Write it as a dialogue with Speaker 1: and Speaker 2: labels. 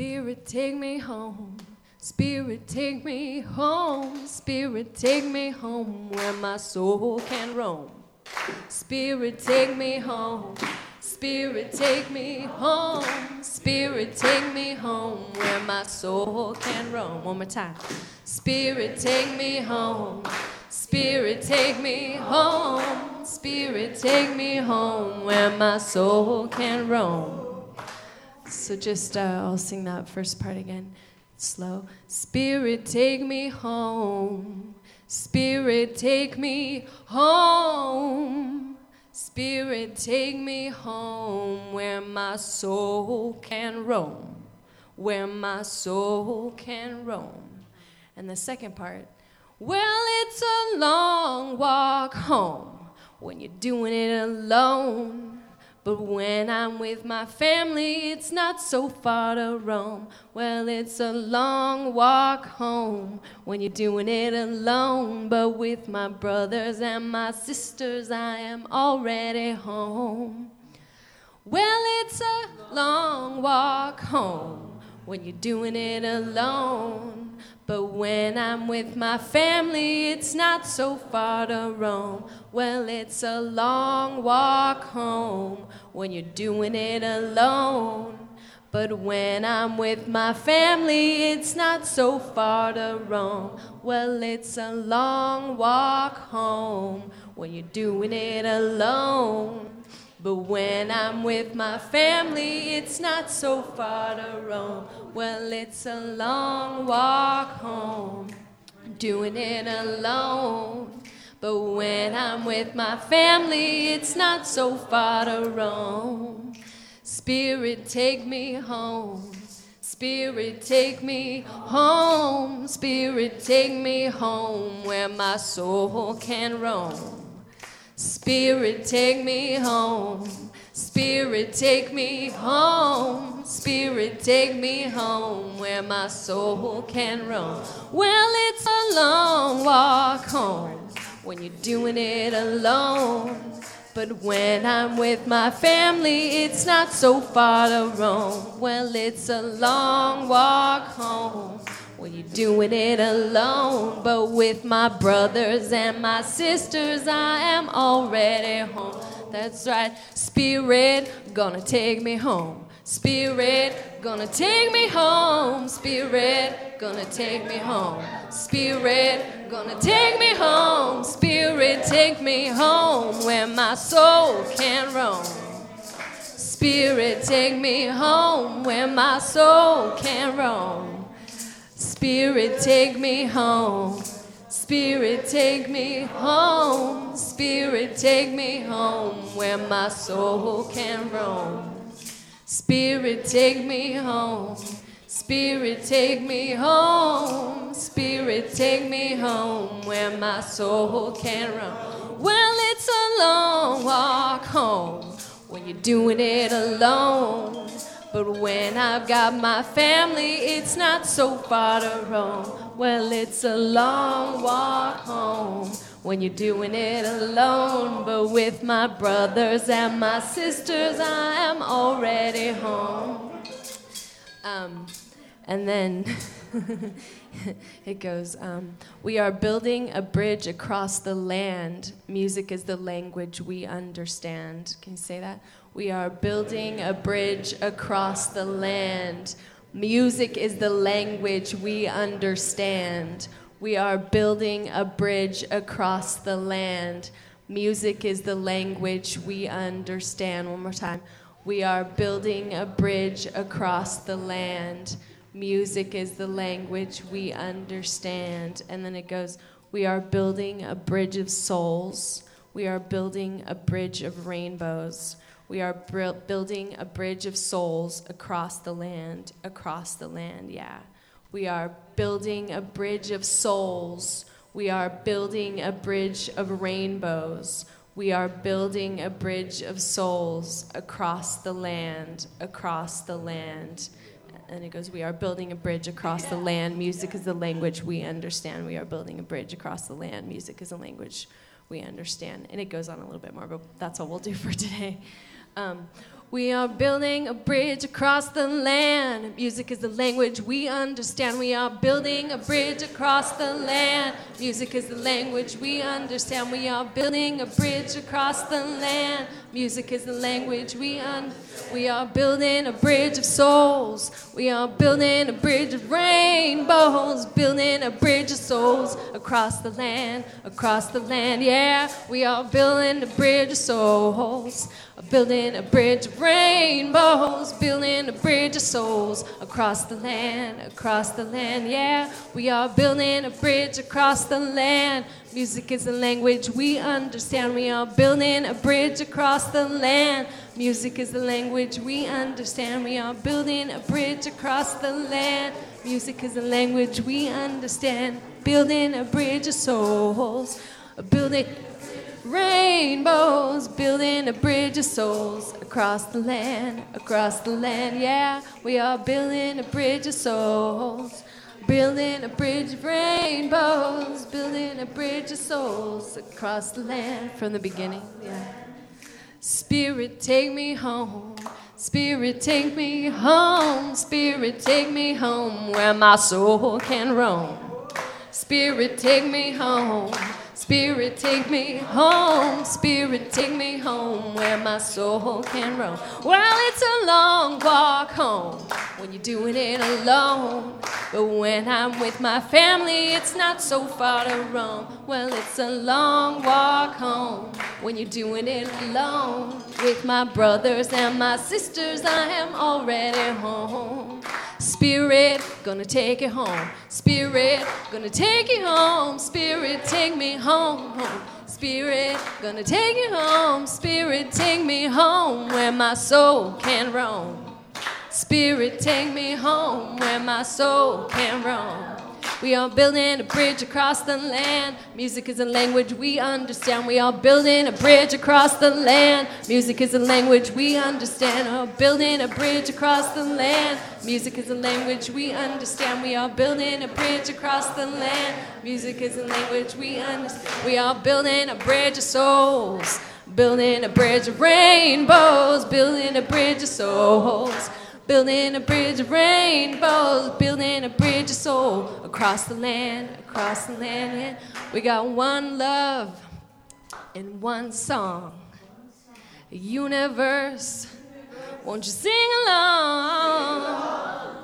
Speaker 1: Spirit, take me home. Spirit, take me home. Spirit, take me home where my soul can roam. Spirit, take me home. Spirit, take me home. Spirit, take me home where my soul can roam. One more time. Spirit, take me home. Spirit, take me home. Spirit, take me home where my soul can roam. So just, I'll sing that first part again, slow. Spirit, take me home. Spirit, take me home. Spirit, take me home where my soul can roam. Where my soul can roam. And the second part, well, it's a long walk home when you're doing it alone. But when I'm with my family, it's not so far to roam. Well, it's a long walk home when you're doing it alone. But with my brothers and my sisters, I am already home. Well, it's a long walk home when you're doing it alone. But when I'm with my family, it's not so far to roam. Well, it's a long walk home when you're doing it alone. But when I'm with my family, it's not so far to roam. Well, it's a long walk home when you're doing it alone. But when I'm with my family, it's not so far to roam. Well, it's a long walk home, doing it alone. But when I'm with my family, it's not so far to roam. Spirit, take me home. Spirit, take me home. Spirit, take me home where my soul can roam. Spirit, take me home. Spirit, take me home. Spirit, take me home where my soul can roam. Well, it's a long walk home when you're doing it alone. But when I'm with my family, it's not so far to roam. Well, it's a long walk home when you're doing it alone. But with my brothers and my sisters, I am already home. That's right. Spirit, gonna take me home. Spirit, gonna take me home. Spirit, gonna take me home. Spirit, gonna take me home. Spirit, take me home where my soul can roam. Spirit, take me home where my soul can roam. Spirit, take me home. Spirit, take me home. Spirit, take me home where my soul can roam. Spirit, take me home. Spirit, take me home. Spirit, take me home where my soul can roam. Well, it's a long walk home when you're doing it alone. But when I've got my family, it's not so far to roam. Well, it's a long walk home when you're doing it alone. But with my brothers and my sisters, I am already home. And then it goes, we are building a bridge across the land. Music is the language we understand. Can you say that? We are building a bridge across the land. Music is the language we understand. We are building a bridge across the land. Music is the language we understand. One more time. We are building a bridge across the land. Music is the language we understand. And then it goes, we are building a bridge of souls. We are building a bridge of rainbows. We are building a bridge of souls across the land, yeah. We are building a bridge of souls. We are building a bridge of rainbows. We are building a bridge of souls across the land, And it goes, we are building a bridge across the land. Music is the language we understand. We are building a bridge across the land. Music is a language we understand. And it goes on a little bit more, but that's all we'll do for today. We are building a bridge across the land. Music is the language we understand. We are building a bridge across the land. Music is the language we understand. We are building a bridge across the land. Music is the language we understand. We are building a bridge of souls. We are building a bridge of rainbows. Building a bridge of souls across the land, yeah. We are building a bridge of souls. Building a bridge of rainbows, building a bridge of souls across the land, yeah. We are building a bridge across the land. Music is the language we understand. We are building a bridge across the land. Music is the language we understand. We are building a bridge across the land. Music is the language we understand. Building a bridge of souls, building rainbows, building a bridge of souls across the land, yeah. We are building a bridge of souls, building a bridge of rainbows, building a bridge of souls across the land from the beginning, yeah. Spirit, take me home. Spirit, take me home. Spirit, take me home where my soul can roam. Spirit, take me home. Spirit, take me home. Spirit, take me home where my soul can roam. Well, it's a long walk home when you're doing it alone. But when I'm with my family, it's not so far to roam. Well, it's a long walk home when you're doing it alone. With my brothers and my sisters, I am already home. Spirit, gonna take you home. Spirit, gonna take you home. Spirit, take me home, home. Spirit, gonna take you home. Spirit, take me home where my soul can roam. Spirit, take me home where my soul can roam. We are building a bridge across the land. Music is a language we understand. We are building a bridge across the land. Music is a language we understand. We are building a bridge across the land. Music is a language we understand. We are building a bridge across the land. Music is a language we understand. We are building a bridge of souls. Building a bridge of rainbows. Building a bridge of souls. Building a bridge of rainbows, building a bridge of soul across the land, yeah. We got one love and one song. Universe, won't you sing along?